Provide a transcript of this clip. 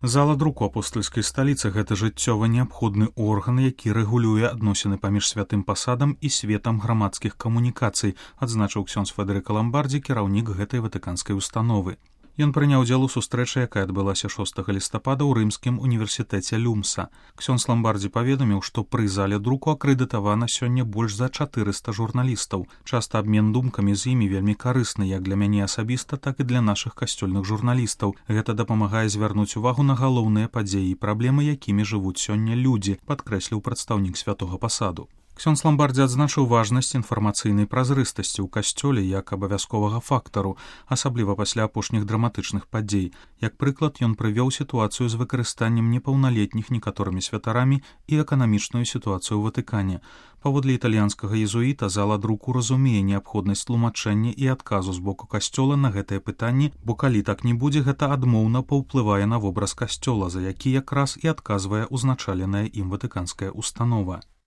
Зала друку апостальскай сталіцы — гэта жыццёва неабходны орган, які рэгулюе адносіны паміж святым пасадам і светам грамадскіх камунікацый, адзначыў ксёндз Федэрыка Ламбардзі, кіраўнік гэтай ватыканскай установы. Ён прыняў удзел у сустрэчы, якая адбылася 6 лістапада ў рымскім універсітэце Люмса. Ксёндз Ламбардзі паведаміў, што пры зале друку акрэдытавана сёння больш за 400 журналістаў. Часта абмен думкамі з імі вельмі карысны як для мяне асабіста, так і для нашых касцёльных журналістаў. Гэта дапамагае звярнуць увагу на галоўныя падзеі і праблемы, якімі жывуць сёння людзі, падкрэсліў прадстаўнік святога пасаду. Ксёндз Ламбардзі адзначыў важнасць інфармацыйнай празрыстасці ў касцёле як абавязковага фактару, асабліва пасля апошніх драматычных падзей. Як прыклад, ён прывёў сітуацыю з выкарыстаннем непаўналетніх некаторымі святарамі і эканамічную сітуацыю ў Ватыкане. Паводле італьянскага езуіта, зала друку разумее неабходнасць тлумачэння і адказу з боку касцёла на гэтае пытанне, бо калі так не будзе, гэта адмоўна паўплывае на вобраз касцёла, за які якраз і адказвае узначаленая ім ватыканская установа.